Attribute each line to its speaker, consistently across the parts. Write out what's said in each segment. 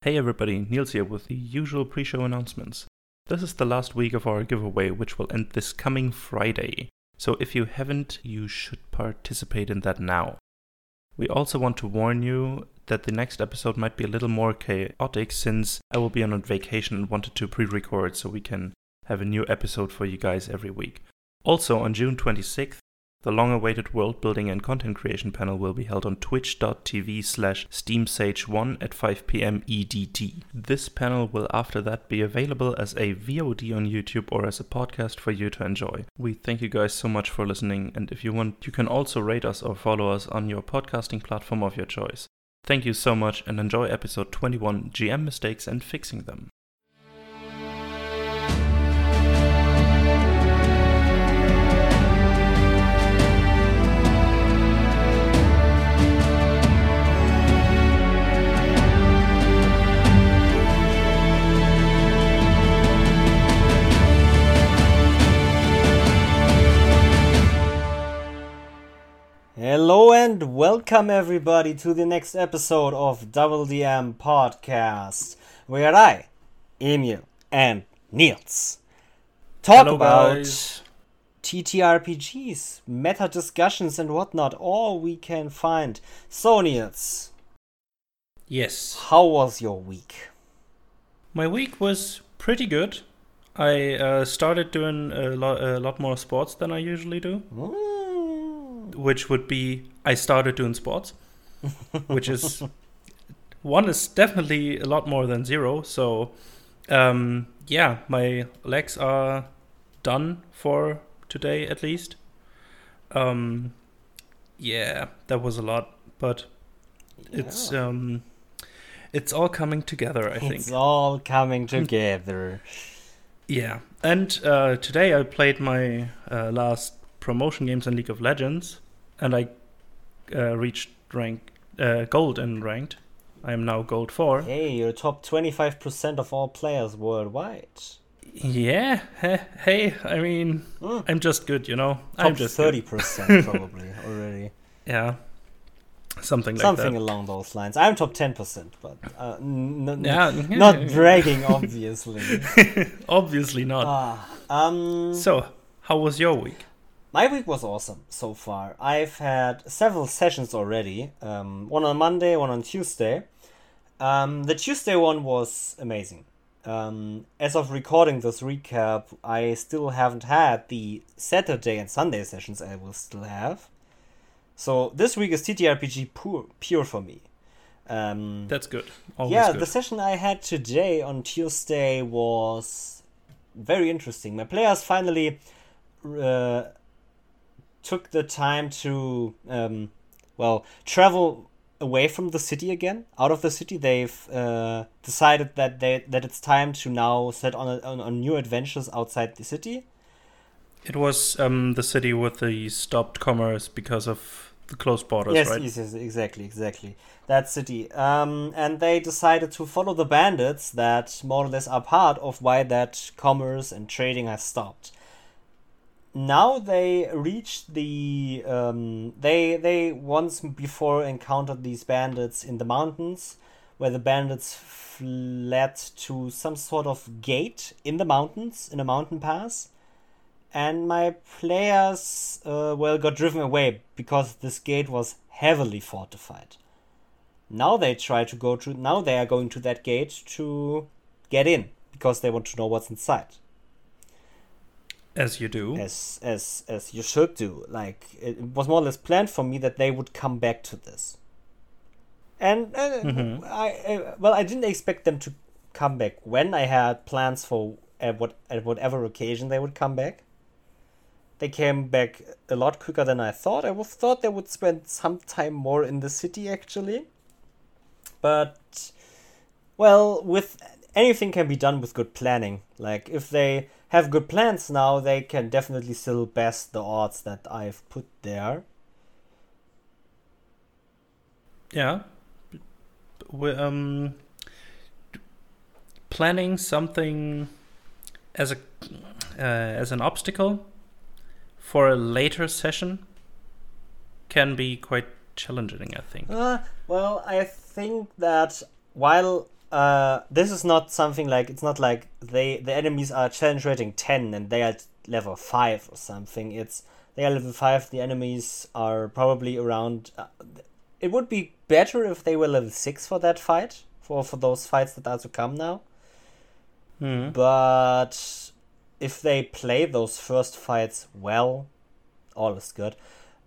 Speaker 1: Hey everybody, Niels here with the usual pre-show announcements. This is the last week of our giveaway, which will end this coming Friday. So if you haven't, you should participate in that now. We also want to warn you that the next episode might be a little more chaotic since I will be on a vacation and wanted to pre-record so we can have a new episode for you guys every week. Also on June 26th, the long-awaited world building and content creation panel will be held on twitch.tv/SteamSage1 at 5 p.m. EDT. This panel will after that be available as a VOD on YouTube or as a podcast for you to enjoy. We thank you guys so much for listening, and if you want, you can also rate us or follow us on your podcasting platform of your choice. Thank you so much and enjoy episode 21, GM Mistakes and Fixing Them.
Speaker 2: Hello and welcome everybody to the next episode of Double DM Podcast, where I, Emil, and Niels talk about TTRPGs, meta discussions and whatnot, all we can find. So Niels,
Speaker 1: Yes.
Speaker 2: how was your week?
Speaker 1: My week was pretty good. I started doing a lot more sports than I usually do. Which would be, I started doing sports, which is, one is definitely a lot more than zero. So, my legs are done for today at least. That was a lot, but it's all coming together, I think.
Speaker 2: It's all coming together.
Speaker 1: Yeah, and today I played my last promotion games in League of Legends, and I reached gold in ranked. I am now gold 4.
Speaker 2: Hey, you're top 25% of all players worldwide.
Speaker 1: Yeah, hey, I mean, I'm just good, you know.
Speaker 2: Top
Speaker 1: I'm just
Speaker 2: 30% probably already.
Speaker 1: Yeah, something like
Speaker 2: Something
Speaker 1: that.
Speaker 2: along those lines. I'm top 10%, but
Speaker 1: Yeah.
Speaker 2: not bragging, obviously.
Speaker 1: Obviously not. So, how was your week?
Speaker 2: My week was awesome so far. I've had several sessions already. One on Monday, one on Tuesday. The Tuesday one was amazing. As of recording this recap, I still haven't had the Saturday and Sunday sessions I will still have. So this week is TTRPG pure for me.
Speaker 1: That's good. Always good.
Speaker 2: The session I had today on Tuesday was very interesting. My players finally took the time to travel away from the city again, out of the city. They've decided that it's time to now set on new adventures outside the city.
Speaker 1: It was the city with the stopped commerce because of the closed borders, right?
Speaker 2: Yes, exactly. That city. And they decided to follow the bandits that more or less are part of why that commerce and trading has stopped. Now they reached the... They once before encountered these bandits in the mountains, where the bandits fled to some sort of gate in the mountains, in a mountain pass. And my players, got driven away because this gate was heavily fortified. Now they are going to that gate to get in, because they want to know what's inside.
Speaker 1: As you do.
Speaker 2: As you should do. Like, it was more or less planned for me that they would come back to this. And I didn't expect them to come back when I had plans for at whatever occasion they would come back. They came back a lot quicker than I thought. I thought they would spend some time more in the city, actually. But, with anything can be done with good planning. Like, if they have good plans now, they can definitely still best the odds that I've put there.
Speaker 1: Yeah. Planning something as an obstacle for a later session can be quite challenging, I think.
Speaker 2: I think that while this is not something like, it's not like the enemies are challenge rating 10 and they are level 5 or something. They are level 5, the enemies are probably around... it would be better if they were level 6 for that fight, for those fights that are to come now. But if they play those first fights well, all is good.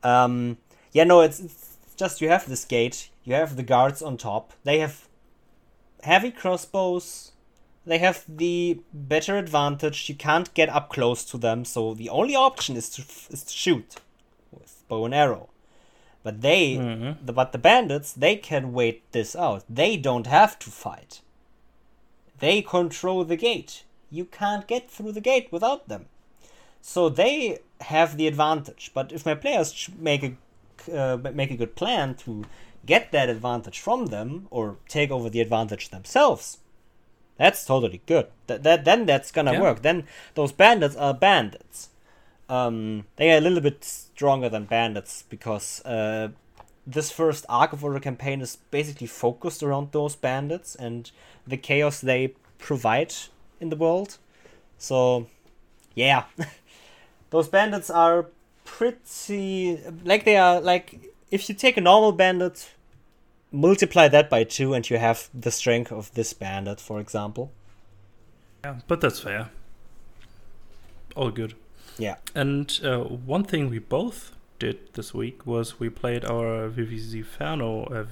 Speaker 2: It's just, you have this gate, you have the guards on top, they have heavy crossbows, they have the better advantage, you can't get up close to them, so the only option is to shoot with bow and arrow. But the bandits, they can wait this out. They don't have to fight. They control the gate. You can't get through the gate without them. So they have the advantage. But if my players make a good plan to get that advantage from them, or take over the advantage themselves, that's totally good. Then that's gonna work. Then those bandits are bandits. They are a little bit stronger than bandits because this first arc of our campaign is basically focused around those bandits and the chaos they provide in the world. So, yeah. Those bandits are pretty... if you take a normal bandit, multiply that by 2 and you have the strength of this bandit, for example.
Speaker 1: Yeah, but that's fair. All good.
Speaker 2: Yeah.
Speaker 1: And one thing we both did this week was we played our Vivziferno.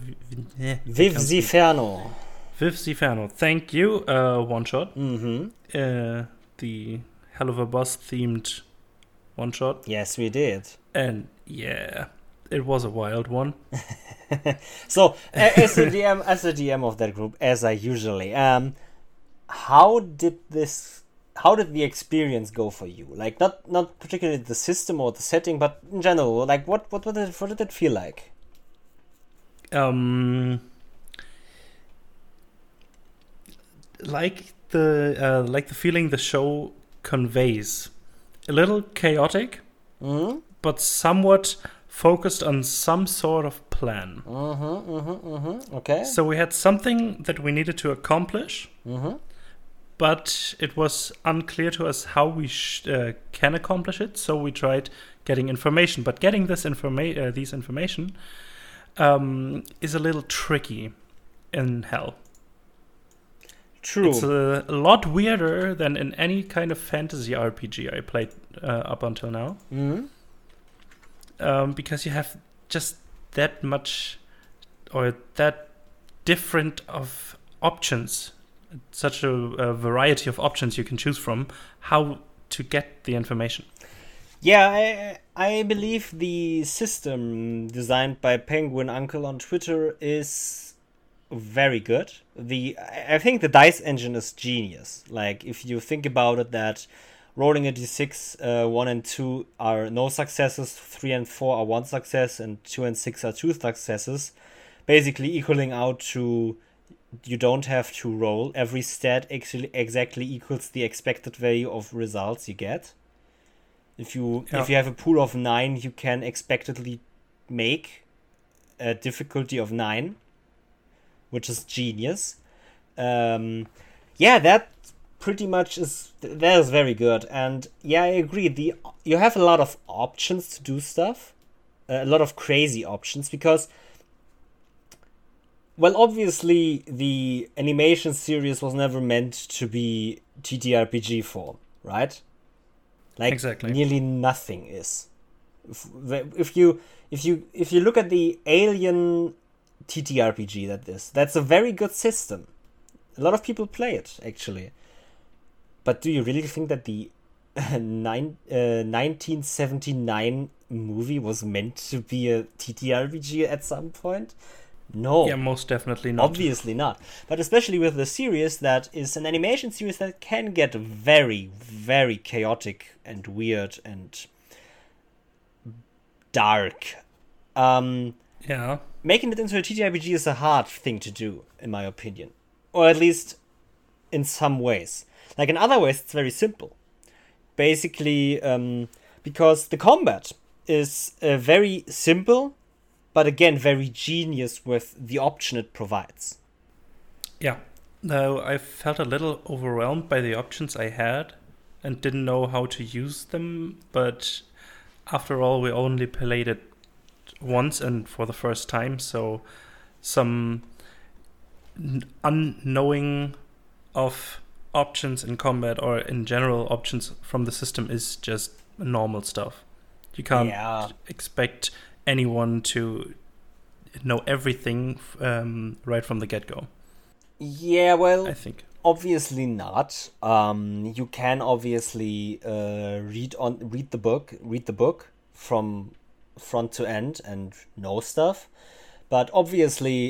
Speaker 1: Vivziferno. Thank you. One shot. The Hell of a Boss themed one shot.
Speaker 2: Yes, we did.
Speaker 1: And yeah, it was a wild one.
Speaker 2: So, as the DM of that group, as I usually am, how did the experience go for you? Like, not particularly the system or the setting, but in general, like what did it feel like?
Speaker 1: Like the feeling the show conveys, a little chaotic, but somewhat focused on some sort of plan.
Speaker 2: Okay.
Speaker 1: So we had something that we needed to accomplish. But it was unclear to us how we can accomplish it, so we tried getting information. But getting these information is a little tricky in Hell.
Speaker 2: True.
Speaker 1: It's a lot weirder than in any kind of fantasy RPG I played up until now. Because you have just that much, or that different of options, such a variety of options you can choose from, how to get the information.
Speaker 2: Yeah, I believe the system designed by Penguin Uncle on Twitter is very good. I think the dice engine is genius. Like, if you think about it, that rolling a d6, 1 and 2 are no successes, 3 and 4 are 1 success, and 2 and 6 are 2 successes, basically equaling out to you don't have to roll. Every stat actually exactly equals the expected value of results you get. If you have a pool of 9, you can expectedly make a difficulty of 9, which is genius. That pretty much is very good. And yeah, I agree. You have a lot of options to do stuff, a lot of crazy options, because, well, obviously the animation series was never meant to be TTRPG form, right? Like,
Speaker 1: exactly.
Speaker 2: Nearly nothing is. If you look at the Alien TTRPG that's a very good system. A lot of people play it, actually. But do you really think that the 1979 movie was meant to be a TTRPG at some point? No.
Speaker 1: Yeah, most definitely not.
Speaker 2: Obviously not. But especially with the series that is an animation series that can get very, very chaotic and weird and dark.
Speaker 1: Yeah.
Speaker 2: Making it into a TTRPG is a hard thing to do, in my opinion. Or at least in some ways. Like, in other ways, it's very simple. Basically, because the combat is very simple, but again, very genius with the option it provides.
Speaker 1: Yeah. Though I felt a little overwhelmed by the options I had and didn't know how to use them, but after all, we only played it once and for the first time, so some unknowing of options in combat or in general options from the system is just normal stuff. You can't expect anyone to know everything right from the get-go.
Speaker 2: Yeah, well,
Speaker 1: I think
Speaker 2: obviously not. You can obviously read the book from front to end and know stuff, but obviously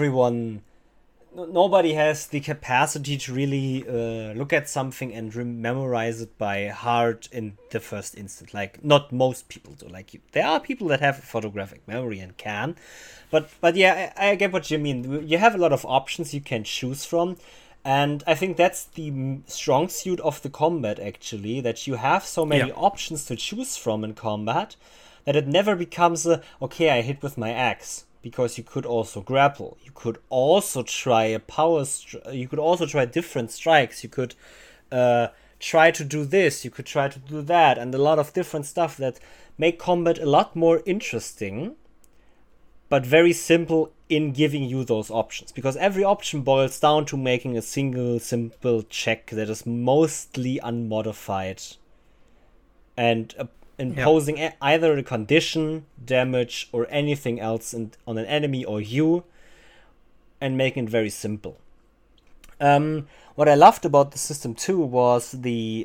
Speaker 2: nobody has the capacity to really look at something and memorize it by heart in the first instant. Like, not most people do. Like, there are people that have photographic memory and can, but yeah, I get what you mean. You have a lot of options you can choose from, and I think that's the strong suit of the combat, actually, that you have so many options to choose from in combat that it never becomes okay, I hit with my axe. Because you could also grapple. You could also try you could also try different strikes. You could try to do this. You could try to do that. And a lot of different stuff that make combat a lot more interesting, but very simple in giving you those options. Because every option boils down to making a single simple check that is mostly unmodified. And imposing either a condition, damage, or anything else on an enemy or you, and making it very simple. What I loved about the system too was the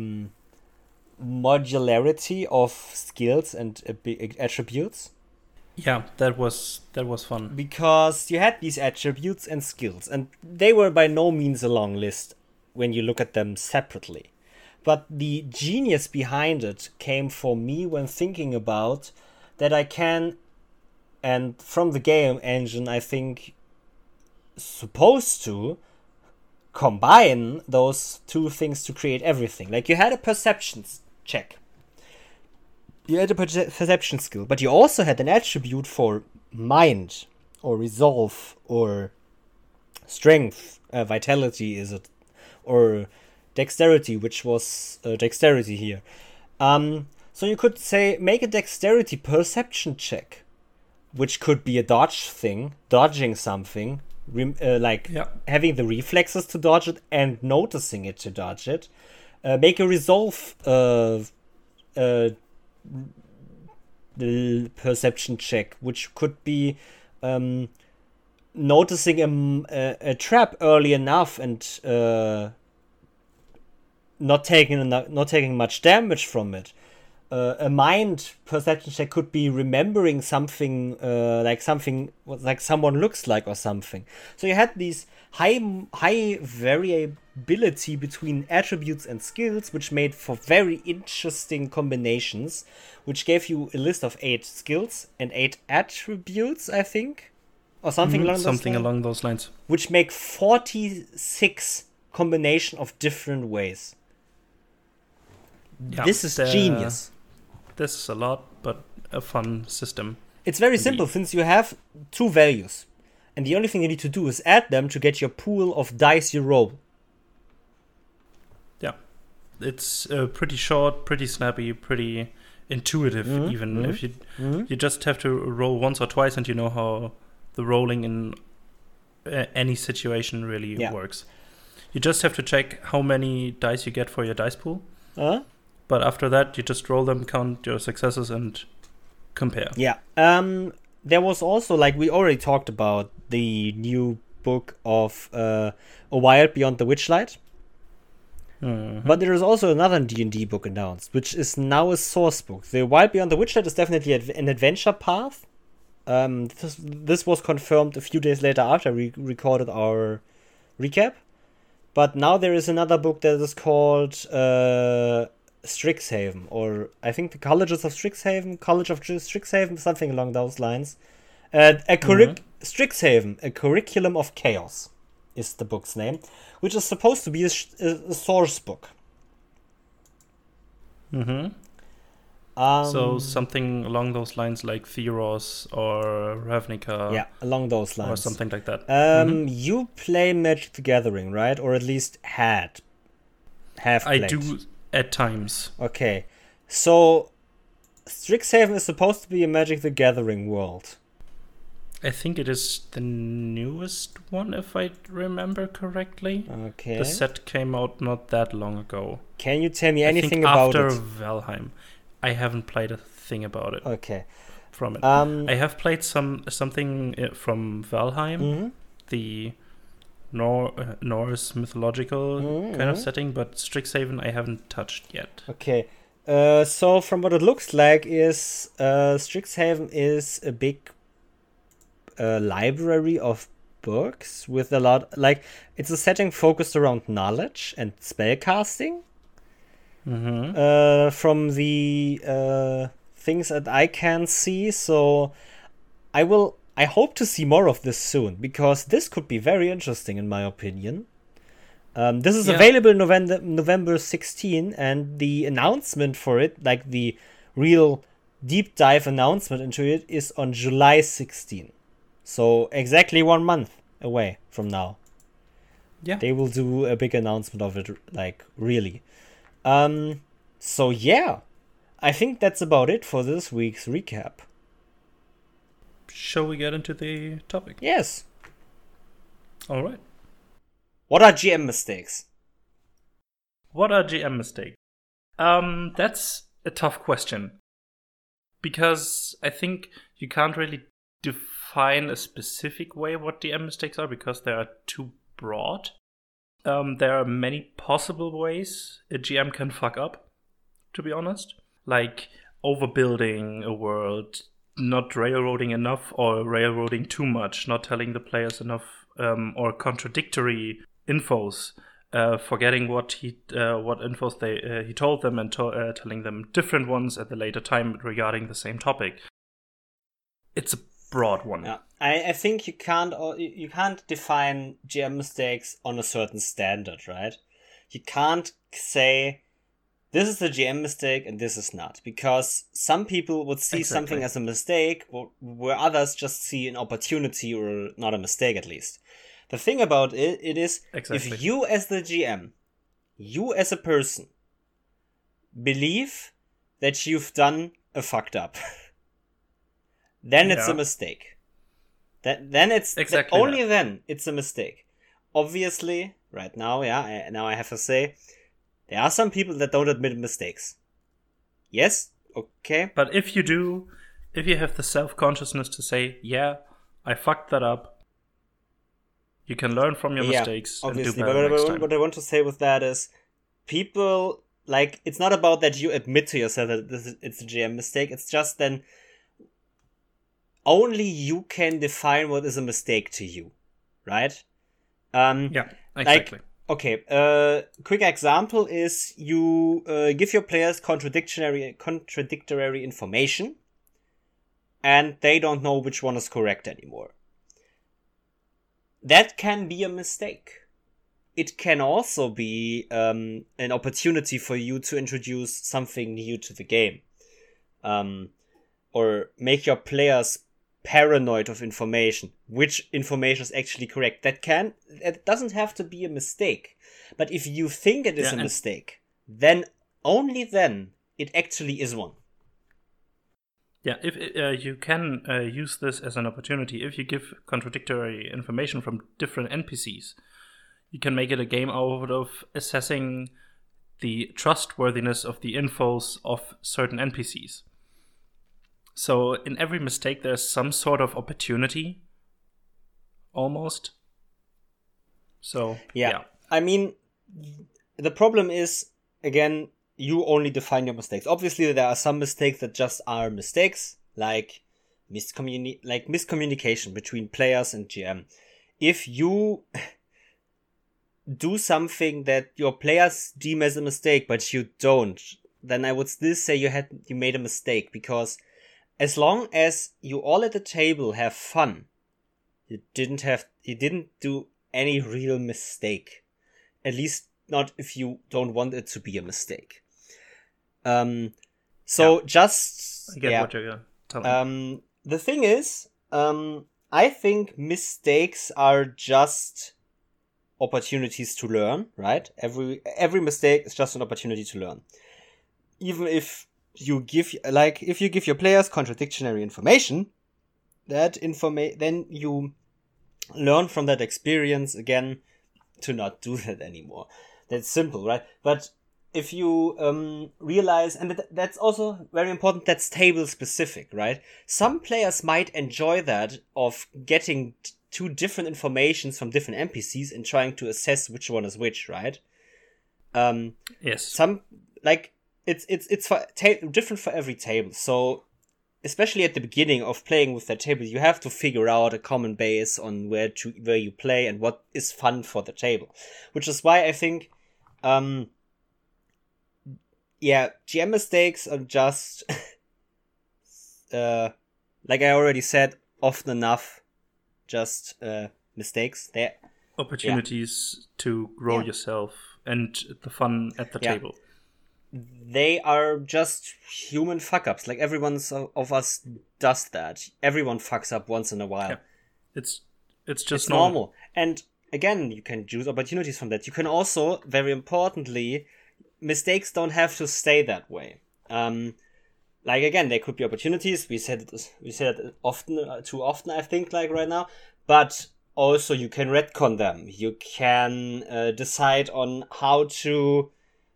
Speaker 2: modularity of skills and attributes.
Speaker 1: Yeah, that was fun.
Speaker 2: Because you had these attributes and skills, and they were by no means a long list when you look at them separately. But the genius behind it came for me when thinking about that I can, and from the game engine, I think, supposed to combine those two things to create everything. Like, you had a perception check. You had a perception skill, but you also had an attribute for mind, or resolve, or strength, vitality, is it, or dexterity, which was dexterity here. So you could say, make a dexterity perception check, which could be a dodge thing, dodging something, having the reflexes to dodge it and noticing it to dodge it. Make a resolve perception check, which could be noticing a trap early enough and not taking much damage from it. A mind perception check could be remembering something like someone looks like or something. So you had these high variability between attributes and skills, which made for very interesting combinations, which gave you a list of 8 skills and 8 attributes, I think, or something
Speaker 1: along those lines,
Speaker 2: which make 46 combination of different ways.
Speaker 1: Yeah,
Speaker 2: this is genius.
Speaker 1: This is a lot, but a fun system.
Speaker 2: It's very simple, since you have 2 values, and the only thing you need to do is add them to get your pool of dice you roll.
Speaker 1: Yeah, it's pretty short, pretty snappy, pretty intuitive. If you just have to roll once or twice, and you know how the rolling in any situation really works. You just have to check how many dice you get for your dice pool. But after that, you just roll them, count your successes, and compare.
Speaker 2: Yeah. There was also, like we already talked about, the new book of A Wild Beyond the Witchlight.
Speaker 1: Mm-hmm.
Speaker 2: But there is also another D&D book announced, which is now a source book. The Wild Beyond the Witchlight is definitely an adventure path. This was confirmed a few days later after we recorded our recap. But now there is another book that is called Strixhaven, or I think the College of Strixhaven, something along those lines. Strixhaven, A Curriculum of Chaos, is the book's name, which is supposed to be a source book.
Speaker 1: Mm-hmm. So something along those lines like Theros or Ravnica.
Speaker 2: Yeah, along those lines.
Speaker 1: Or something like that.
Speaker 2: You play Magic the Gathering, right? Or at least have played.
Speaker 1: I do at times.
Speaker 2: Okay. So Strixhaven is supposed to be a Magic the Gathering world.
Speaker 1: I think it is the newest one, if I remember correctly.
Speaker 2: Okay.
Speaker 1: The set came out not that long ago.
Speaker 2: Can you tell me anything about it?
Speaker 1: After Valheim. I haven't played a thing about it.
Speaker 2: Okay.
Speaker 1: From it. I have played something from Valheim, the Norse mythological kind of setting, but Strixhaven I haven't touched yet.
Speaker 2: Okay. So from what it looks like is Strixhaven is a big library of books with a lot, like, it's a setting focused around knowledge and spellcasting. From the things that I can see, so I hope to see more of this soon, because this could be very interesting in my opinion. This is available November 16, and the announcement for it, like the real deep dive announcement into it, is on July 16. So exactly 1 month away from now.
Speaker 1: Yeah.
Speaker 2: They will do a big announcement of it, like, really. So yeah, I think that's about it for this week's recap.
Speaker 1: Shall we get into the topic?
Speaker 2: Yes.
Speaker 1: All right.
Speaker 2: What are GM mistakes?
Speaker 1: What are GM mistakes? That's a tough question. Because I think you can't really define a specific way what GM mistakes are, because they are too broad. There are many possible ways a GM can fuck up, to be honest. Like overbuilding a world, not railroading enough or railroading too much, not telling the players enough, or contradictory infos, forgetting what infos he told them and telling them different ones at the later time regarding the same topic. It's a broad one.
Speaker 2: Yeah. I think you can't define GM mistakes on a certain standard, right? You can't say this is a GM mistake and this is not, because some people would see something as a mistake where others just see an opportunity, or not a mistake at least. The thing about it is, if you as the GM, you as a person, believe that you've done a fucked up, then it's a mistake. Then it's only then it's a mistake. Obviously, right now, I have to say, there are some people that don't admit mistakes. Yes, okay.
Speaker 1: But if you do, if you have the self-consciousness to say, yeah, I fucked that up, you can learn from your mistakes
Speaker 2: obviously,
Speaker 1: and do better next time.
Speaker 2: What I want to say with that is, people, like, it's not about that you admit to yourself that it's a GM mistake. It's just then only you can define what is a mistake to you, right?
Speaker 1: Yeah, exactly.
Speaker 2: Like, okay, quick example is you give your players contradictory information, and they don't know which one is correct anymore. That can be a mistake. It can also be an opportunity for you to introduce something new to the game, or make your players paranoid of information, which information is actually correct. It doesn't have to be a mistake, but if you think it is a mistake, then only then it actually is one.
Speaker 1: Yeah, if you can use this as an opportunity, if you give contradictory information from different NPCs, you can make it a game out of assessing the trustworthiness of the infos of certain NPCs. So in every mistake, there's some sort of opportunity, almost. So, yeah.
Speaker 2: I mean, the problem is, again, you only define your mistakes. Obviously, there are some mistakes that just are mistakes, like miscommunication between players and GM. If you do something that your players deem as a mistake, but you don't, then I would still say you made a mistake, because as long as you all at the table have fun, you didn't do any real mistake. At least not if you don't want it to be a mistake. So just
Speaker 1: I get what you're telling me.
Speaker 2: The thing is, I think mistakes are just opportunities to learn, right? Every mistake is just an opportunity to learn. Even if you give your players contradictory information, then you learn from that experience again to not do that anymore. That's simple, right? But if you realize, and that's also very important, that's table specific, right? Some players might enjoy that of getting two different informations from different NPCs and trying to assess which one is which, right?
Speaker 1: Yes.
Speaker 2: Some it's different for every table. So especially at the beginning of playing with that table, you have to figure out a common base on where you play and what is fun for the table, which is why I think, GM mistakes are just, like I already said, often enough, just mistakes. They're
Speaker 1: opportunities to grow yourself and the fun at the table.
Speaker 2: They are just human fuck-ups. Like everyone of us does that. Everyone fucks up once in a while.
Speaker 1: Yeah. It's just normal.
Speaker 2: And again, you can choose opportunities from that. You can also, very importantly, mistakes don't have to stay that way. Like again, there could be opportunities. We said it often, too often, I think, like right now. But also, you can retcon them. You can decide on how to.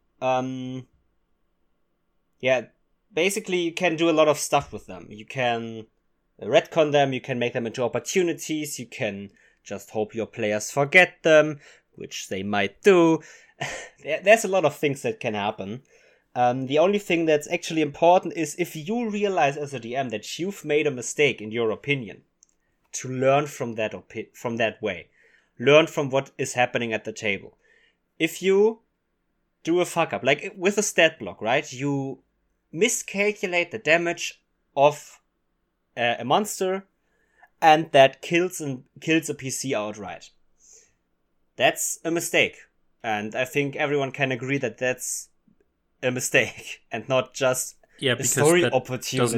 Speaker 2: Basically, you can do a lot of stuff with them. You can retcon them, you can make them into opportunities, you can just hope your players forget them, which they might do. There's a lot of things that can happen. The only thing that's actually important is if you realize as a DM that you've made a mistake in your opinion, to learn from that way. Learn from what is happening at the table. If you do a fuck up, like with a stat block, right? You miscalculate the damage of a monster, and that kills a PC outright. That's a mistake, and I think everyone can agree that that's a mistake and not just a story opportunity.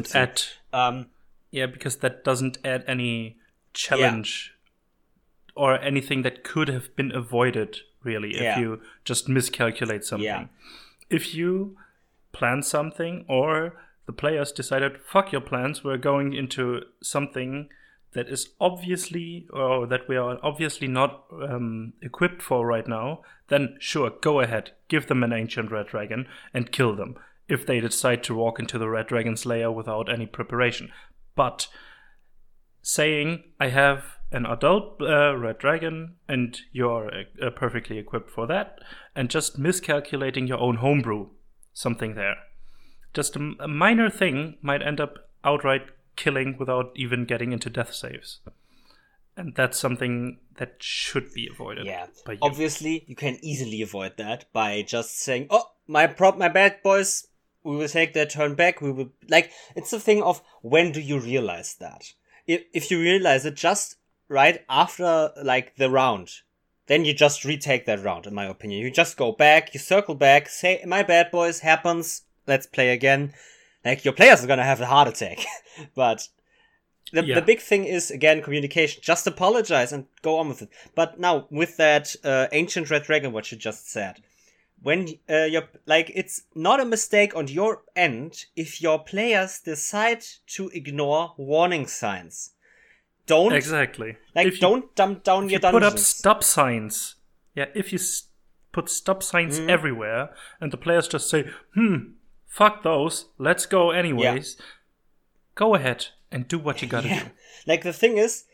Speaker 1: Because that doesn't add any challenge or anything that could have been avoided. Really, if you just miscalculate something. Yeah. If you plan something or the players decided, fuck your plans, we're going into something that is obviously, or that we are obviously not equipped for right now, then sure, go ahead, give them an ancient red dragon and kill them if they decide to walk into the red dragon's lair without any preparation. But saying, I have an adult red dragon and you're perfectly equipped for that, and just miscalculating your own homebrew, something there. Just a minor thing might end up outright killing without even getting into death saves. And that's something that should be avoided. Yeah, by you.
Speaker 2: Obviously, you can easily avoid that by just saying, oh, my bad boys, we will take their turn back. We will, it's the thing of when do you realize that? If you realize it just right after, the round, then you just retake that round, in my opinion. You just go back, you circle back, say, my bad boys, happens, let's play again. Your players are gonna have a heart attack. But the big thing is, again, communication. Just apologize and go on with it. But now, with that Ancient Red Dragon, what you just said, when it's not a mistake on your end if your players decide to ignore warning signs. Don't
Speaker 1: exactly.
Speaker 2: Don't dump down your dungeons.
Speaker 1: Put up stop signs. Yeah, if you put stop signs everywhere, and the players just say, fuck those, let's go anyways. Go ahead and do what you gotta do.
Speaker 2: The thing is,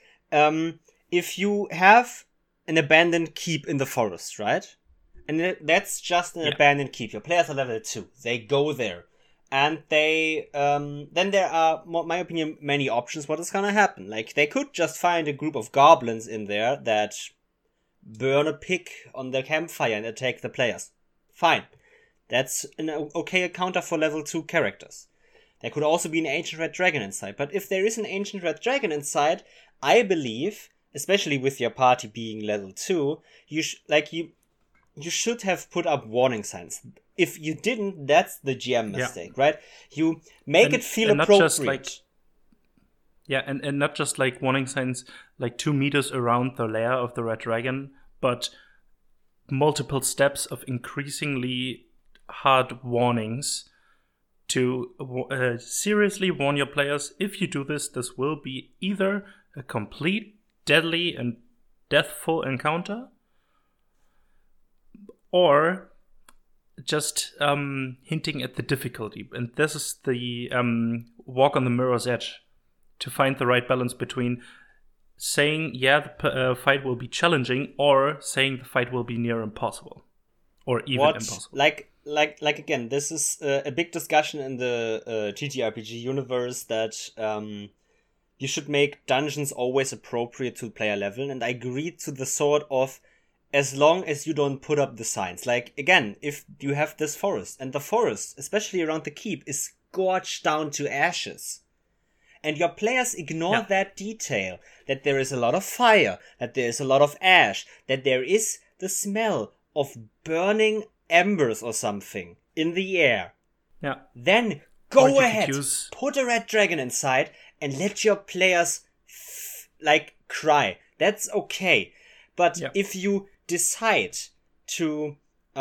Speaker 2: if you have an abandoned keep in the forest, right? And that's just an abandoned keep. Your players are level 2. They go there. And they, then there are, in my opinion, many options what is gonna happen. They could just find a group of goblins in there that burn a pig on the campfire and attack the players. Fine. That's an okay counter for level 2 characters. There could also be an Ancient Red Dragon inside. But if there is an Ancient Red Dragon inside, I believe, especially with your party being level 2, you should have put up warning signs. If you didn't, that's the GM mistake, right? You make it feel appropriate.
Speaker 1: Not just and not just like warning signs like 2 meters around the lair of the red dragon, but multiple steps of increasingly hard warnings to seriously warn your players, if you do this, this will be either a complete, deadly, and deathful encounter, or just hinting at the difficulty. And this is the walk on the mirror's edge, to find the right balance between saying, the fight will be challenging, or saying the fight will be near impossible, or even impossible.
Speaker 2: Like again, this is a big discussion in the TTRPG universe that you should make dungeons always appropriate to player level, and I agree to the sort of, as long as you don't put up the signs. Like, again, if you have this forest, and the forest, especially around the keep, is scorched down to ashes, and your players ignore that detail, that there is a lot of fire, that there is a lot of ash, that there is the smell of burning embers or something in the air, then go ahead, put a red dragon inside, and let your players cry. That's okay. But if you decide to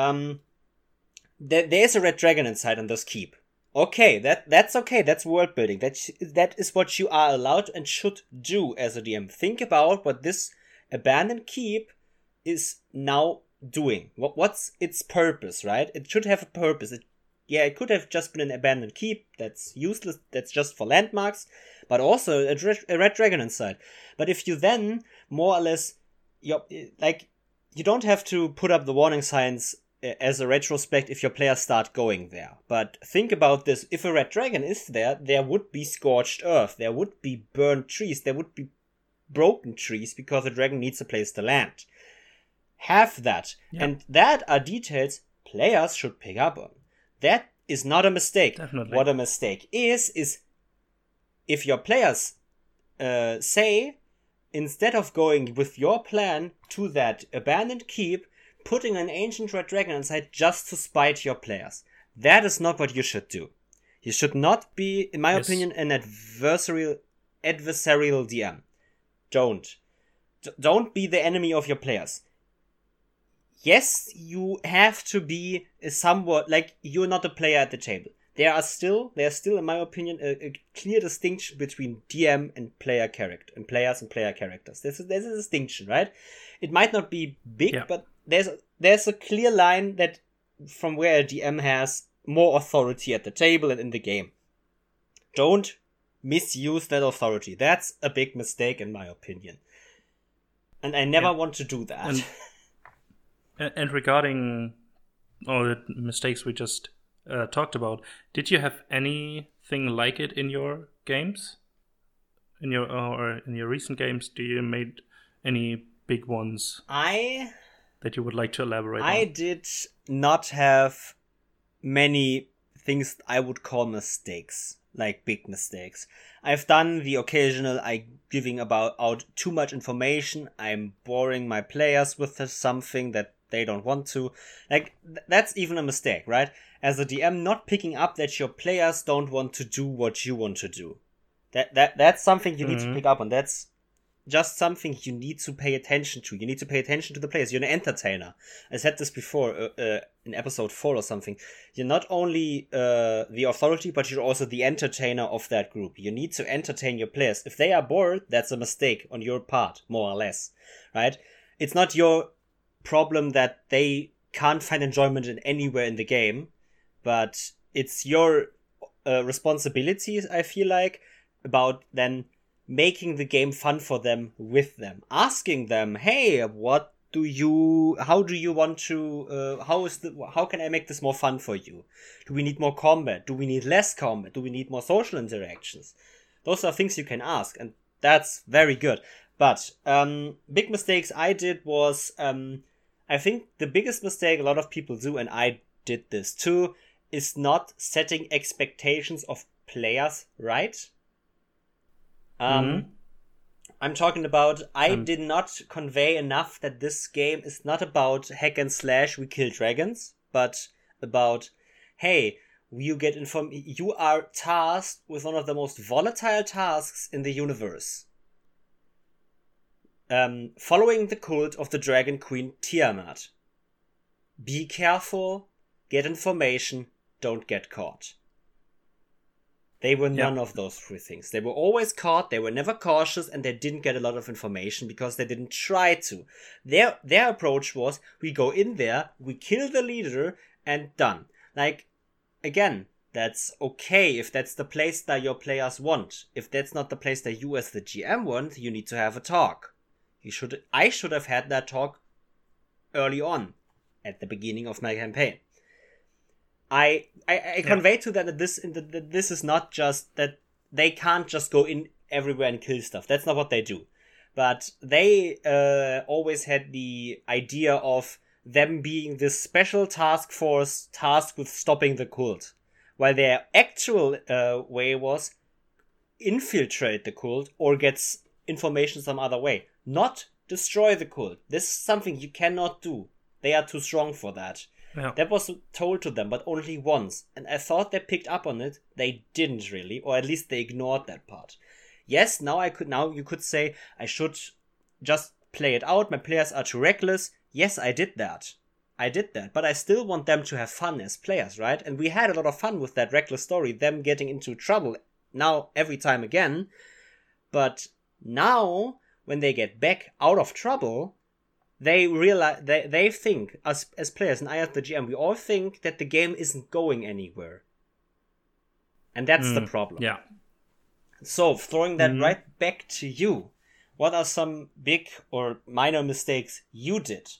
Speaker 2: there's a red dragon inside on this keep, okay, that's okay, that's world building, that is what you are allowed and should do as a DM. Think about what this abandoned keep is now doing. What's its purpose, right? It should have a purpose. It could have just been an abandoned keep that's useless, that's just for landmarks, but also a red dragon inside. But if you then more or less, you don't have to put up the warning signs as a retrospect if your players start going there. But think about this: if a red dragon is there, there would be scorched earth, there would be burned trees, there would be broken trees, because the dragon needs a place to land. Have that. And that are details players should pick up on. That is not a mistake.
Speaker 1: Definitely.
Speaker 2: What a mistake is if your players say, instead of going with your plan to that abandoned keep, putting an ancient red dragon inside just to spite your players. That is not what you should do. You should not be, in my opinion, an adversarial DM. Don't be the enemy of your players. Yes, you have to be somewhat, you're not a player at the table. There's still, in my opinion, a clear distinction between DM and player character, and players and player characters. There's a distinction, right? It might not be big, but there's a clear line that from where a DM has more authority at the table and in the game. Don't misuse that authority. That's a big mistake, in my opinion. And I never want to do that.
Speaker 1: And regarding all the mistakes we just talked about, did you have anything like it in your games? In your recent games, do you made any big ones that you would like to elaborate on?
Speaker 2: I did not have many things I would call mistakes, like big mistakes. I've done the occasional giving out too much information. I'm boring my players with something that they don't want to. That's even a mistake, right? As a DM, not picking up that your players don't want to do what you want to do. That's something you need to pick up on. That's just something you need to pay attention to. You need to pay attention to the players. You're an entertainer. I said this before in episode 4 or something. You're not only the authority, but you're also the entertainer of that group. You need to entertain your players. If they are bored, that's a mistake on your part, more or less, right? It's not your problem that they can't find enjoyment in anywhere in the game, but it's your responsibility, I feel like, about then making the game fun for them, with them, asking them, hey, how do you want to, how can I make this more fun for you? Do we need more combat? Do we need less combat? Do we need more social interactions? Those are things you can ask, and that's very good. But big mistakes I did was, I think the biggest mistake a lot of people do, and I did this too, is not setting expectations of players right. I'm talking about, I did not convey enough that this game is not about hack and slash, we kill dragons, but about, hey, you are tasked with one of the most volatile tasks in the universe. Following the cult of the Dragon Queen Tiamat. Be careful, get information, don't get caught. They were none of those three things. They were always caught, they were never cautious, and they didn't get a lot of information because they didn't try to. Their approach was, we go in there, we kill the leader, and done. Like, again, that's okay if that's the place that your players want. If that's not the place that you as the GM want, you need to have a talk. I should have had that talk early on, at the beginning of my campaign. I convey to them that this is not just that they can't just go in everywhere and kill stuff. That's not what they do. But they always had the idea of them being this special task force tasked with stopping the cult. While their actual way was infiltrate the cult or get information some other way. Not destroy the cult. This is something you cannot do. They are too strong for that. Yeah. That was told to them, but only once. And I thought they picked up on it. They didn't really, or at least they ignored that part. Yes, now you could say I should just play it out. My players are too reckless. Yes, I did that. But I still want them to have fun as players, right? And we had a lot of fun with that reckless story, them getting into trouble now every time again. But now, when they get back out of trouble, they realize they think as players, and I as the GM, we all think that the game isn't going anywhere, and that's the problem.
Speaker 1: Yeah.
Speaker 2: So throwing that right back to you, what are some big or minor mistakes you did?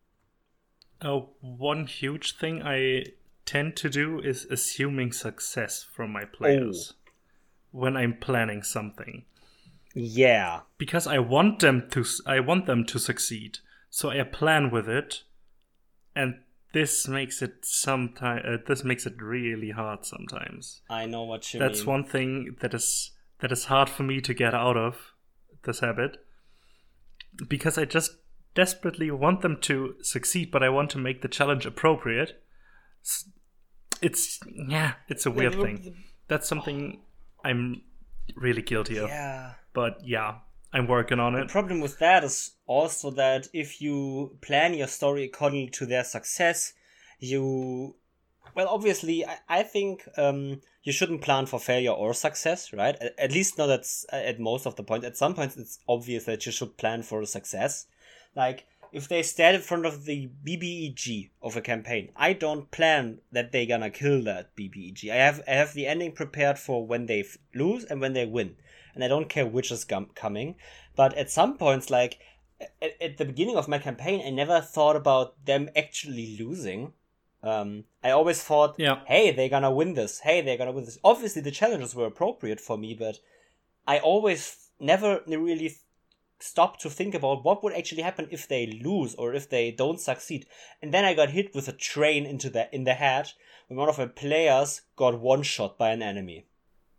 Speaker 1: One huge thing I tend to do is assuming success from my players when I'm planning something.
Speaker 2: Yeah,
Speaker 1: because I want them to succeed. So I plan with it, and this makes it really hard sometimes.
Speaker 2: I know what you mean.
Speaker 1: That's one thing that is hard for me to get out of this habit, because I just desperately want them to succeed, but I want to make the challenge appropriate. It's a weird thing. That's something I'm really guilty of.
Speaker 2: Yeah.
Speaker 1: But yeah, I'm working on it.
Speaker 2: The problem with that is also that if you plan your story according to their success, obviously, I think you shouldn't plan for failure or success, right? At least not at most of the points. At some points, it's obvious that you should plan for success. Like, if they stand in front of the BBEG of a campaign, I don't plan that they're gonna kill that BBEG. I have the ending prepared for when they lose and when they win. And I don't care which is coming. But at some points, like, at the beginning of my campaign, I never thought about them actually losing. I always thought, hey, they're gonna win this. Obviously, the challenges were appropriate for me, but I always never really stopped to think about what would actually happen if they lose or if they don't succeed. And then I got hit with a train in the head when one of my players got one-shot by an enemy.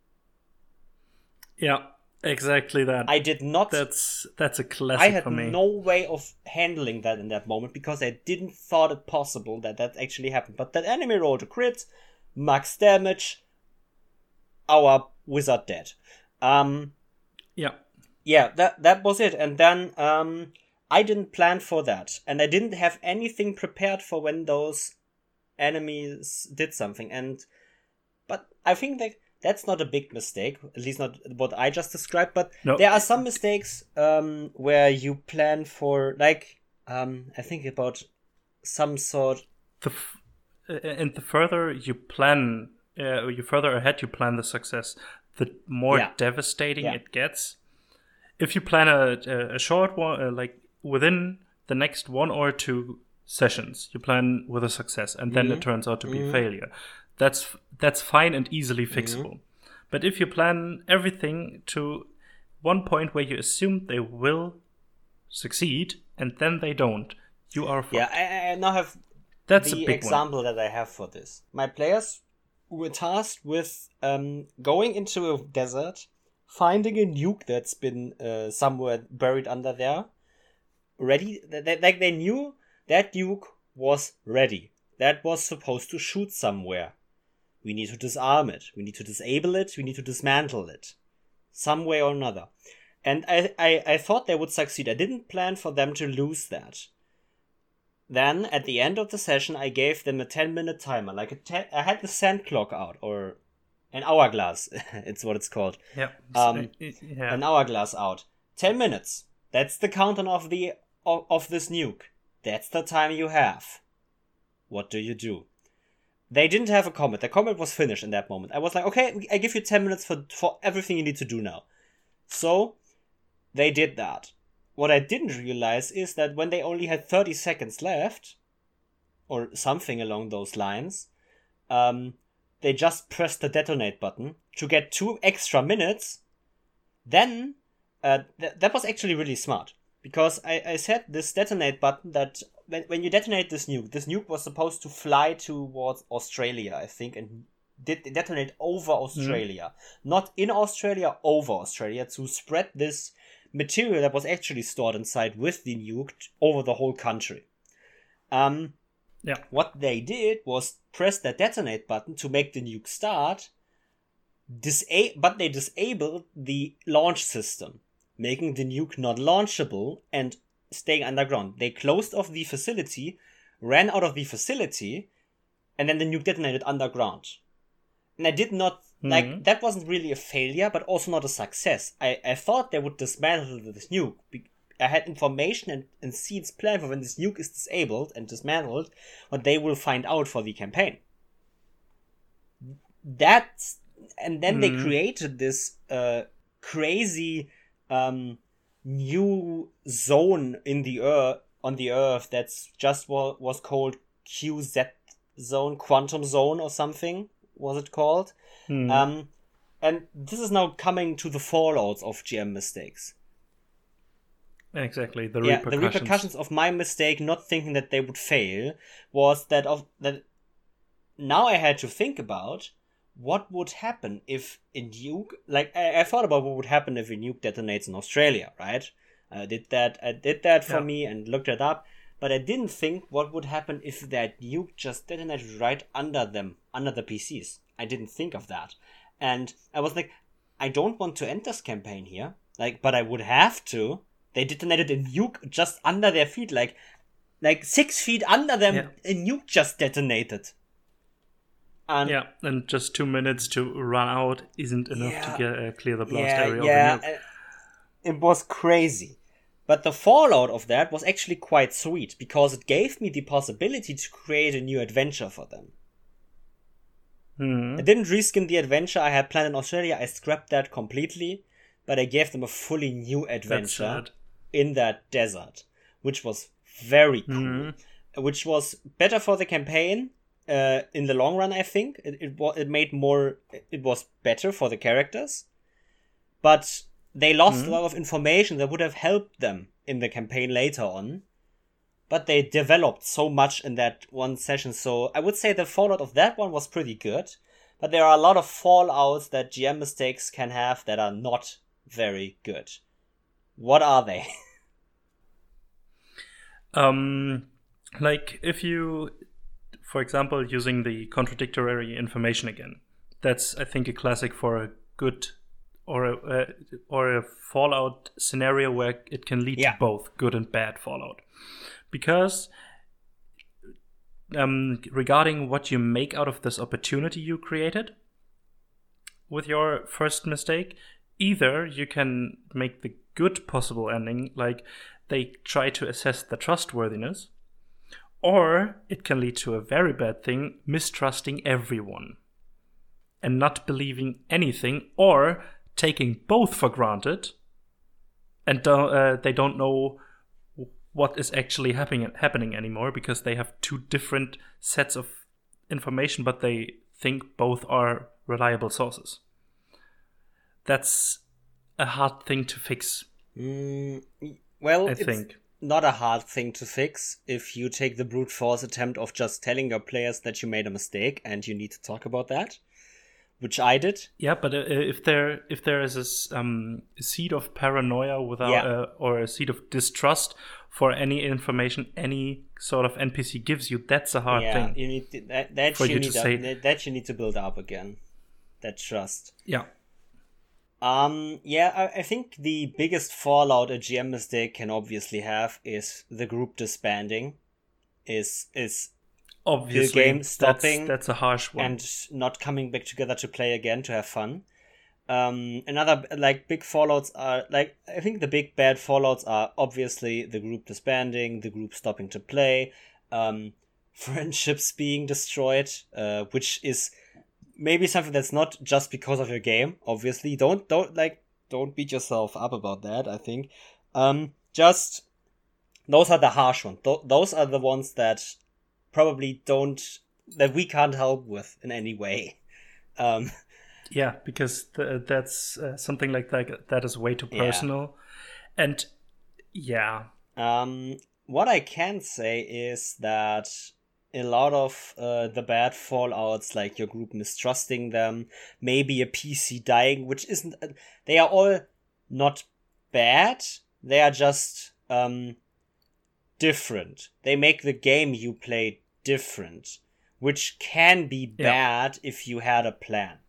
Speaker 1: Yeah, exactly that.
Speaker 2: I did not.
Speaker 1: That's a classic for me.
Speaker 2: I had no way of handling that in that moment because I didn't thought it possible that actually happened. But that enemy rolled a crit, max damage, our wizard dead. Yeah, that was it. And then I didn't plan for that, and I didn't have anything prepared for when those enemies did something. But I think that's not a big mistake, at least not what I just described. But there are some mistakes where you plan for, like, I think about some sort.
Speaker 1: And the further you plan, you further ahead you plan the success, the more devastating it gets. If you plan a short one, like within the next 1 or 2 sessions, you plan with a success, and then it turns out to be a failure. That's fine and easily fixable. But if you plan everything to one point where you assume they will succeed and then they don't, you are fucked.
Speaker 2: Yeah, I now have
Speaker 1: That's
Speaker 2: the
Speaker 1: a big
Speaker 2: example
Speaker 1: one.
Speaker 2: that I have for this. My players were tasked with going into a desert, finding a nuke that's been somewhere buried under there, ready. Like they knew that nuke was ready. That was supposed to shoot somewhere. We need to disarm it. We need to disable it. We need to dismantle it. Some way or another. And I thought they would succeed. I didn't plan for them to lose that. Then, at the end of the session, I gave them a 10-minute timer. I had the sand clock out, or an hourglass. It's what it's called.
Speaker 1: Yeah.
Speaker 2: An hourglass out. 10 minutes. That's the countdown of this nuke. That's the time you have. What do you do? They didn't have a comet. The comet was finished in that moment. I was like, okay, I give you 10 minutes for everything you need to do now. So, they did that. What I didn't realize is that when they only had 30 seconds left, or something along those lines, they just pressed the detonate button to get 2 extra minutes. Then, that was actually really smart. Because I set this detonate button that when you detonate this nuke was supposed to fly towards Australia, I think, and detonate over Australia. Not in Australia, over Australia, to spread this material that was actually stored inside with the nuke over the whole country. What they did was press the detonate button to make the nuke start, but they disabled the launch system, making the nuke not launchable and staying underground. They closed off the facility, ran out of the facility, and then the nuke detonated underground. And I did not, that wasn't really a failure, but also not a success. I thought they would dismantle this nuke. I had information and seeds planned for when this nuke is disabled and dismantled, what they will find out for the campaign. And then they created this crazy new zone on the Earth that's just was called QZ zone, quantum zone or something was it called. And this is now coming to the fallouts of GM mistakes.
Speaker 1: Exactly. The
Speaker 2: repercussions of my mistake not thinking that they would fail was that now I had to think about what would happen if a nuke, like I thought about what would happen if a nuke detonates in Australia, right? I did that for me and looked it up, but I didn't think what would happen if that nuke just detonated right under them, under the PCs. I didn't think of that. And I was like, I don't want to end this campaign here, but I would have to. They detonated a nuke just under their feet, like 6 feet under them, a nuke just detonated.
Speaker 1: And just 2 minutes to run out isn't enough to clear the blast area of the nuke.
Speaker 2: It was crazy. But the fallout of that was actually quite sweet, because it gave me the possibility to create a new adventure for them. I didn't reskin the adventure I had planned in Australia, I scrapped that completely, but I gave them a fully new adventure in that desert, which was very cool, which was better for the campaign in the long run, I think. It was better for the characters, but they lost a lot of information that would have helped them in the campaign later on. But they developed so much in that one session, so I would say the fallout of that one was pretty good. But there are a lot of fallouts that GM mistakes can have that are not very good. What are they?
Speaker 1: If you, for example, using the contradictory information again, that's, I think, a classic for a good or a fallout scenario where it can lead to both good and bad fallout. Because regarding what you make out of this opportunity you created with your first mistake, either you can make the good possible ending, like they try to assess the trustworthiness, or it can lead to a very bad thing, mistrusting everyone and not believing anything, or taking both for granted and they don't know what is actually happening anymore, because they have two different sets of information, but they think both are reliable sources. That's a hard thing to fix.
Speaker 2: Well, I think not a hard thing to fix if you take the brute force attempt of just telling your players that you made a mistake and you need to talk about that. which I did.
Speaker 1: Yeah, but if there is a seed of paranoia without or a seed of distrust for any information any sort of NPC gives you, that's a hard thing.
Speaker 2: You need to, that you need to build up again, that trust.
Speaker 1: Yeah.
Speaker 2: I think the biggest fallout a GM mistake can obviously have is the group disbanding. Is
Speaker 1: obviously
Speaker 2: the game stopping.
Speaker 1: That's a harsh one.
Speaker 2: And not coming back together to play again to have fun. Another big fallouts are I think the big bad fallouts are obviously the group disbanding, the group stopping to play, friendships being destroyed, which is maybe something that's not just because of your game. Obviously, don't beat yourself up about that. I think, just those are the harsh ones. Those are the ones that probably that we can't help with in any way.
Speaker 1: Yeah, because that's something like that is way too personal. Yeah. And yeah.
Speaker 2: What I can say is that a lot of the bad fallouts, like your group mistrusting them, maybe a PC dying, which isn't... they are all not bad. They are just different. They make the game you play different, which can be bad if you had a plan.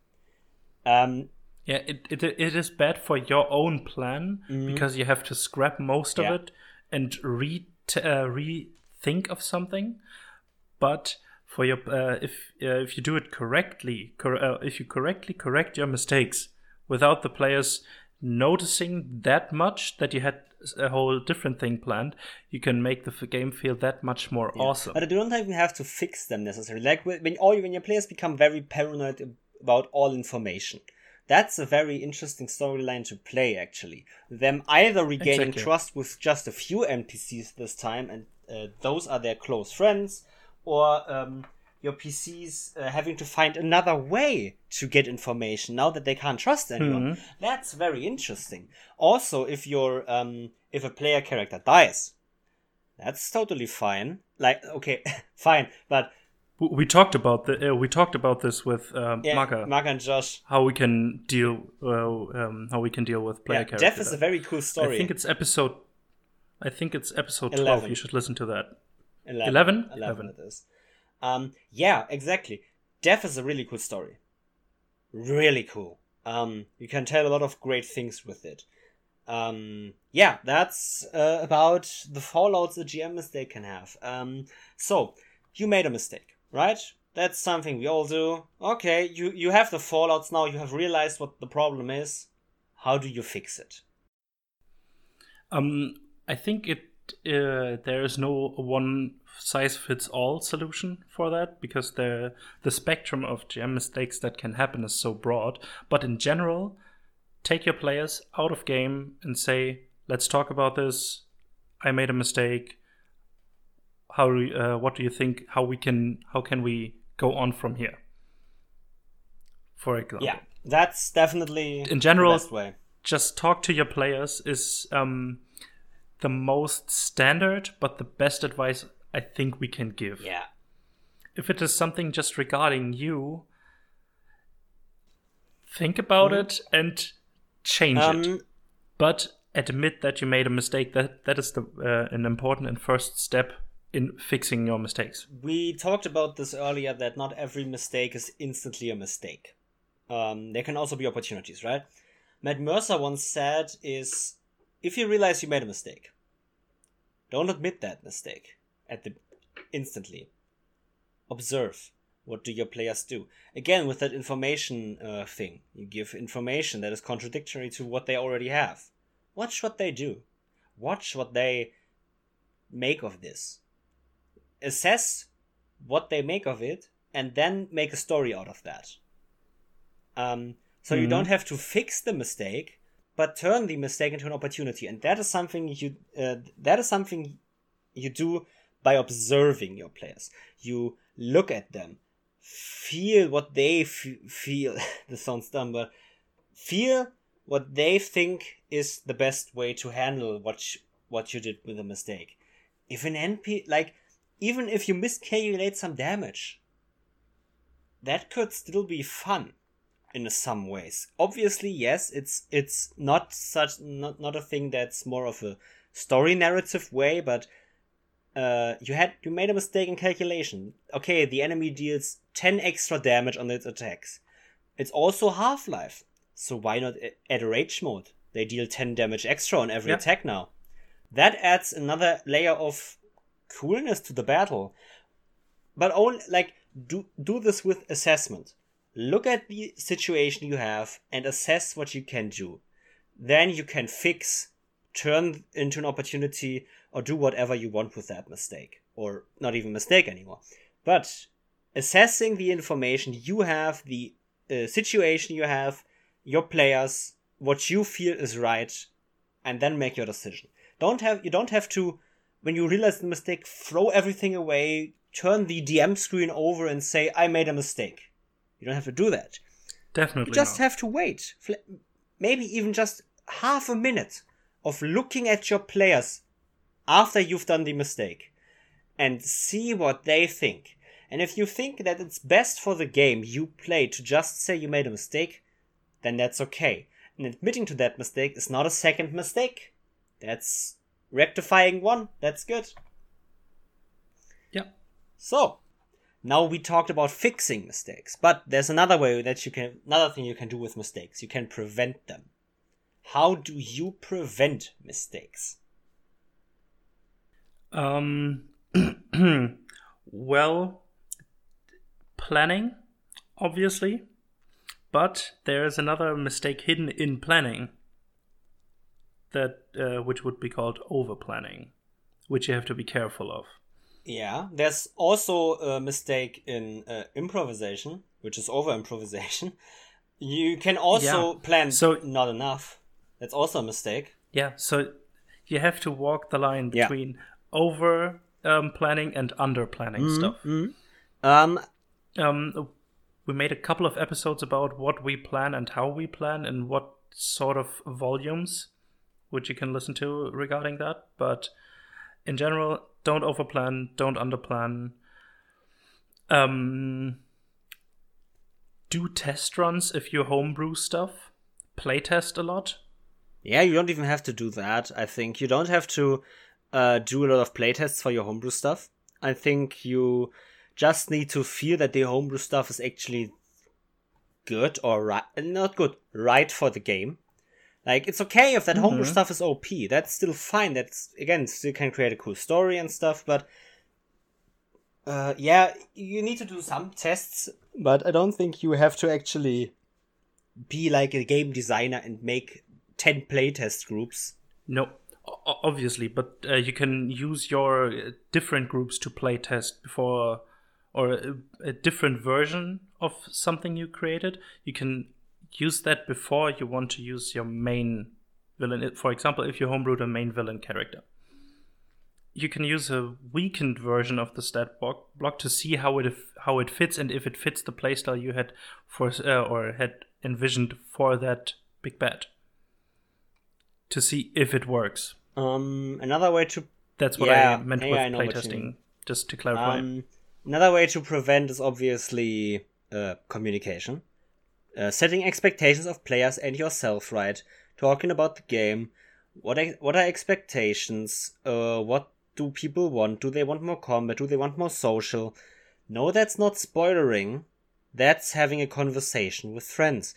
Speaker 1: It is bad for your own plan because you have to scrap most of it and rethink of something. But for your if you do it correctly, if you correctly correct your mistakes without the players noticing that much that you had a whole different thing planned, you can make the game feel that much more awesome.
Speaker 2: But you don't even have to fix them necessarily. Like when your players become very paranoid about all information, that's a very interesting storyline to play. Actually, them either regaining trust with just a few NPCs this time, and those are their close friends, or your PCs having to find another way to get information now that they can't trust anyone. That's very interesting. Also, if a player character dies, that's totally fine. Fine, but
Speaker 1: we talked about this with Maka
Speaker 2: and Josh.
Speaker 1: How we can deal with player characters.
Speaker 2: Death is a very cool story.
Speaker 1: I think it's episode
Speaker 2: 11.
Speaker 1: 12. You should listen to that.
Speaker 2: 11 it is. Exactly. Death is a really cool story. Really cool. You can tell a lot of great things with it. That's about the fallouts a GM mistake can have. So, you made a mistake, right? That's something we all do. Okay, you have the fallouts now, you have realized what the problem is. How do you fix it?
Speaker 1: I think there is no one size fits all solution for that, because the spectrum of GM mistakes that can happen is so broad. But in general, take your players out of game and say, let's talk about this. I made a mistake. What do you think? How can we go on from here? For example.
Speaker 2: Yeah, that's definitely
Speaker 1: in general,
Speaker 2: the best way.
Speaker 1: Just talk to your players is the most standard, but the best advice I think we can give.
Speaker 2: Yeah.
Speaker 1: If it is something just regarding you, think about it and change it. But admit that you made a mistake. That is an important and first step in fixing your mistakes.
Speaker 2: We talked about this earlier, that not every mistake is instantly a mistake. There can also be opportunities, right? Matt Mercer once said is, if you realize you made a mistake, don't admit that mistake instantly. Observe. What do your players do? Again, with that information thing, you give information that is contradictory to what they already have. Watch what they do. Watch what they make of this. Assess what they make of it, and then make a story out of that. So you don't have to fix the mistake, but turn the mistake into an opportunity, and that is something you do by observing your players. You look at them, feel what they feel. This sounds dumb, but feel what they think is the best way to handle what you did with a mistake. If an NP, even if you miscalculate some damage, that could still be fun. in some ways. Obviously, yes, it's not a thing that's more of a story narrative way, but you made a mistake in calculation. Okay, the enemy deals 10 extra damage on its attacks. It's also Half-Life, so why not add a rage mode? They deal 10 damage extra on every attack now. That adds another layer of coolness to the battle. But only do this with assessment. Look at the situation you have and assess what you can do. Then you can fix, turn into an opportunity, or do whatever you want with that mistake. Or not even mistake anymore. But assessing the information you have, the situation you have, your players, what you feel is right, and then make your decision. You don't have to, when you realize the mistake, throw everything away, turn the DM screen over and say, I made a mistake. You don't have to do that.
Speaker 1: Definitely
Speaker 2: You just
Speaker 1: not.
Speaker 2: have to wait. Maybe even just half a minute of looking at your players after you've done the mistake and see what they think. And if you think that it's best for the game you play to just say you made a mistake, then that's okay. And admitting to that mistake is not a second mistake. That's rectifying one. That's good.
Speaker 1: Yeah.
Speaker 2: So, now we talked about fixing mistakes, but there's another thing you can do with mistakes. You can prevent them. How do you prevent mistakes?
Speaker 1: Well, planning, obviously, but there's another mistake hidden in planning that which would be called over planning, which you have to be careful of.
Speaker 2: Yeah, there's also a mistake in improvisation, which is over improvisation. You can also plan not enough. That's also a mistake.
Speaker 1: Yeah, so you have to walk the line between over planning and under planning stuff. We made a couple of episodes about what we plan and how we plan and what sort of volumes, which you can listen to regarding that. But in general, don't overplan, don't underplan. Do test runs if you homebrew stuff. Play test a lot.
Speaker 2: Yeah, you don't even have to do that, I think. You don't have to do a lot of playtests for your homebrew stuff. I think you just need to feel that the homebrew stuff is actually good or right for the game. Like, it's okay if that homebrew stuff is OP. That's still fine. That's, again, still can create a cool story and stuff, but you need to do some tests, but I don't think you have to actually be like a game designer and make 10 playtest groups.
Speaker 1: No, obviously, but you can use your different groups to playtest before, or a different version of something you created. You can use that before you want to use your main villain. For example, if you homebrewed a main villain character, you can use a weakened version of the stat block to see how it fits and if it fits the playstyle you had or had envisioned for that big bad. To see if it works.
Speaker 2: Another way to...
Speaker 1: That's what I meant with playtesting, just to clarify.
Speaker 2: Another way to prevent is obviously communication. Setting expectations of players and yourself right. Talking about the game. What are expectations? What do people want? Do they want more combat? Do they want more social? No, that's not spoilering. That's having a conversation with friends.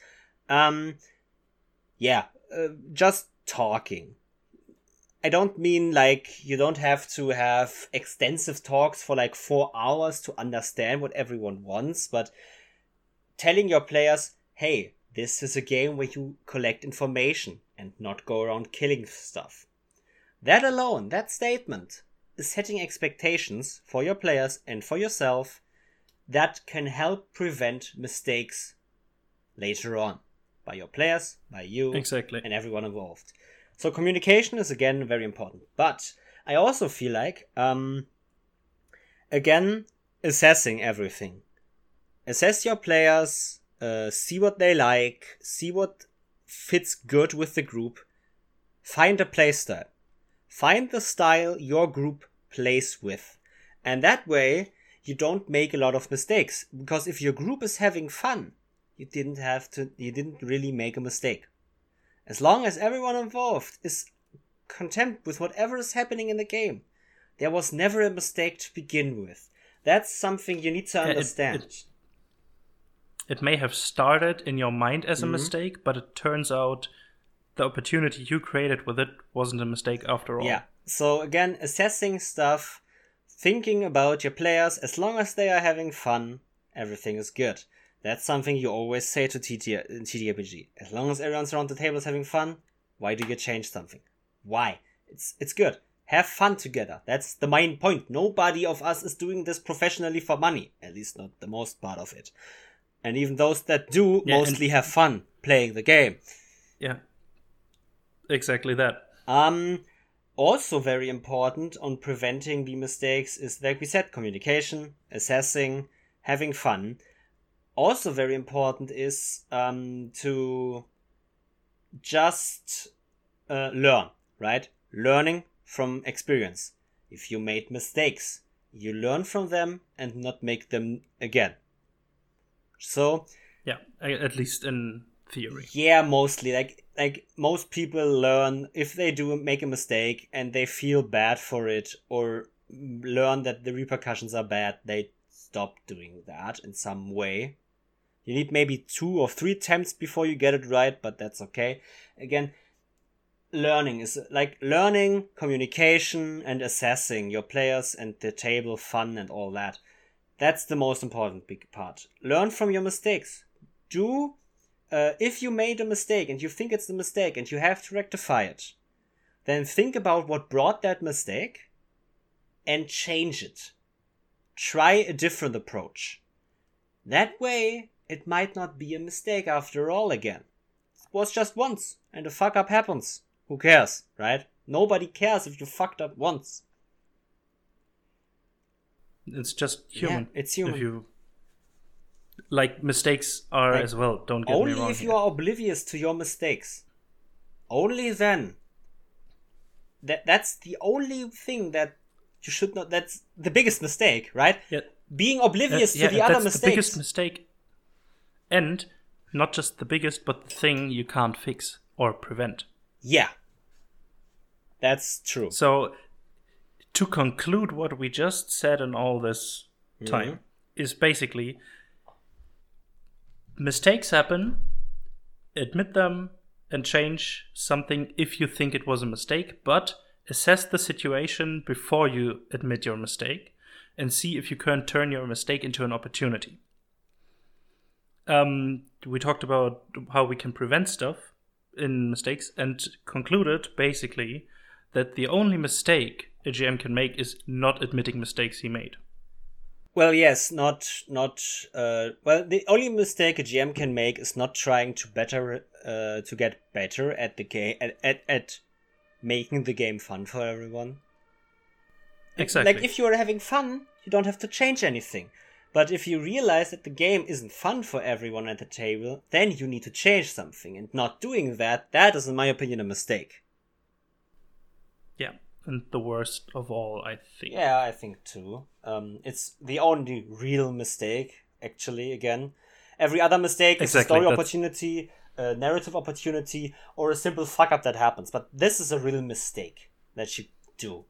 Speaker 2: Just talking. I don't mean like you don't have to have extensive talks for like 4 hours to understand what everyone wants, but telling your players, hey, this is a game where you collect information and not go around killing stuff. That alone, that statement, is setting expectations for your players and for yourself that can help prevent mistakes later on. By your players, by you,
Speaker 1: exactly,
Speaker 2: and everyone involved. So communication is again very important. But I also feel like, again, assessing everything. Assess your players, see what they like, see what fits good with the group. Find a playstyle. Find the style your group plays with. And that way, you don't make a lot of mistakes. Because if your group is having fun, you didn't really make a mistake. As long as everyone involved is content with whatever is happening in the game, there was never a mistake to begin with. That's something you need to understand.
Speaker 1: It may have started in your mind as a mistake, but it turns out the opportunity you created with it wasn't a mistake after all.
Speaker 2: Yeah. So again, assessing stuff, thinking about your players, as long as they are having fun, everything is good. That's something you always say to TTRPG. As long as everyone's around the table is having fun, why do you change something? Why? It's good. Have fun together. That's the main point. Nobody of us is doing this professionally for money. At least not the most part of it. And even those that do mostly have fun playing the game.
Speaker 1: Yeah. Exactly that.
Speaker 2: Also very important on preventing the mistakes is, like we said, communication, assessing, having fun. Also very important is to just learn, right? Learning from experience. If you made mistakes, you learn from them and not make them again. So
Speaker 1: yeah, at least in theory.
Speaker 2: Yeah, mostly. Like most people learn if they do make a mistake and they feel bad for it or learn that the repercussions are bad, they stop doing that in some way. You need maybe 2 or 3 attempts before you get it right, but that's okay. Again, learning is like learning, communication, and assessing your players and the table, fun, and all that. That's the most important big part. Learn from your mistakes. If you made a mistake and you think it's a mistake and you have to rectify it, then think about what brought that mistake and change it. Try a different approach. That way, it might not be a mistake after all again. It was just once, and a fuck up happens. Who cares, right? Nobody cares if you fucked up once.
Speaker 1: It's just human.
Speaker 2: Yeah, it's human.
Speaker 1: Like, mistakes are as well, don't get me wrong.
Speaker 2: Only if you are oblivious to your mistakes. Only then. That's the only thing that you should not... That's the biggest mistake, right?
Speaker 1: Yeah.
Speaker 2: Being oblivious to the other mistakes.
Speaker 1: The biggest mistake. And not just the biggest, but the thing you can't fix or prevent.
Speaker 2: Yeah. That's true.
Speaker 1: So, to conclude what we just said in all this time is basically... Mistakes happen, admit them, and change something if you think it was a mistake, but assess the situation before you admit your mistake and see if you can turn your mistake into an opportunity. We talked about how we can prevent stuff in mistakes and concluded basically that the only mistake a GM can make is not admitting mistakes he made.
Speaker 2: Well, yes, well, the only mistake a GM can make is not trying to get better at the game, at making the game fun for everyone.
Speaker 1: Exactly.
Speaker 2: Like, if you are having fun, you don't have to change anything. But if you realize that the game isn't fun for everyone at the table, then you need to change something. And not doing that is, in my opinion, a mistake.
Speaker 1: Yeah, and the worst of all, I think.
Speaker 2: Yeah, I think too. It's the only real mistake, actually, again. Every other mistake is a story opportunity, a narrative opportunity, or a simple fuck-up that happens. But this is a real mistake that you do.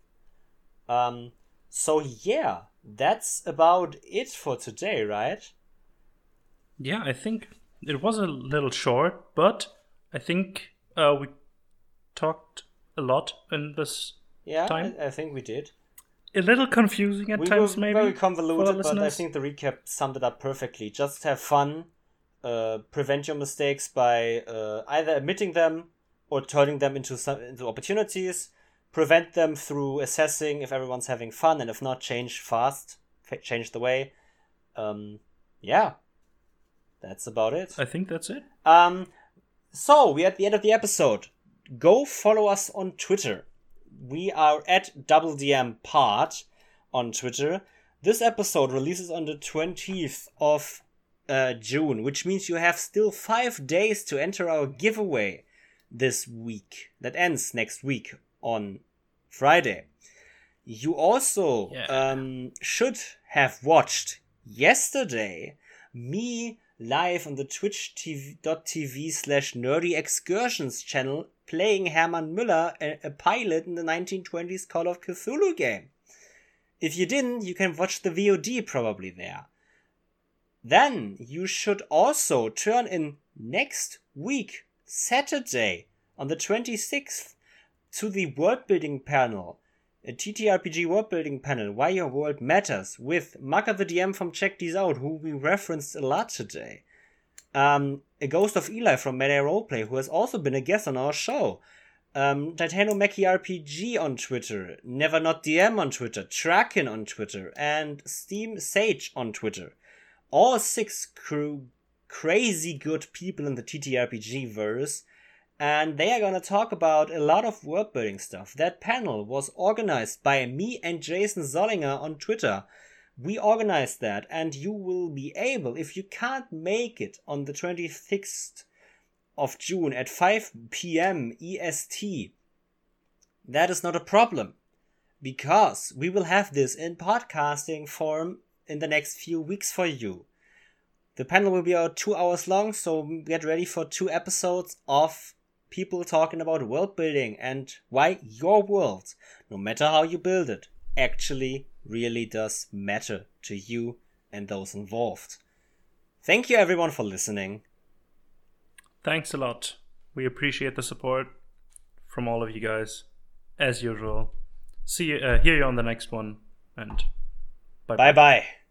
Speaker 2: So yeah, that's about it for today, right?
Speaker 1: Yeah, I think it was a little short, but I think we talked a lot in this time.
Speaker 2: I think we did.
Speaker 1: A little confusing at times, maybe.
Speaker 2: Very convoluted, but I think the recap summed it up perfectly. Just have fun, prevent your mistakes by either admitting them or turning them into opportunities. Prevent them through assessing if everyone's having fun, and if not, change fast. Change the way. Yeah. That's about it.
Speaker 1: I think that's it.
Speaker 2: So, we're at the end of the episode. Go follow us on Twitter. We are at DoubleDMPod on Twitter. This episode releases on the 20th of June, which means you have still 5 days to enter our giveaway this week. That ends next week on Friday. You also should have watched yesterday me live on the twitch.tv/nerdyexcursions channel playing Hermann Müller, a pilot in the 1920s Call of Cthulhu game. If you didn't, you can watch the VOD probably there. Then you should also turn in next week, Saturday, on the 26th, to the world building panel, a TTRPG world building panel, Why Your World Matters, with Maka the DM from Check These Out, who we referenced a lot today. A Ghost of Eli from Melee Roleplay, who has also been a guest on our show. Titanomachy RPG on Twitter, Never Not DM on Twitter, Trakin on Twitter, and Steam Sage on Twitter. All 6 crazy good people in the TTRPG verse, and they are gonna talk about a lot of world building stuff. That panel was organized by me and Jason Zollinger on Twitter. We organized that, and you will be able, if you can't make it on the 26th of June at 5 p.m. EST, that is not a problem, because we will have this in podcasting form in the next few weeks for you. The panel will be about 2 hours long, so get ready for 2 episodes of people talking about world building and why your world, no matter how you build it, actually really does matter to you and those involved. Thank you everyone for listening.
Speaker 1: Thanks a lot. We appreciate the support from all of you guys, as usual. See you, hear you on the next one, and bye
Speaker 2: bye.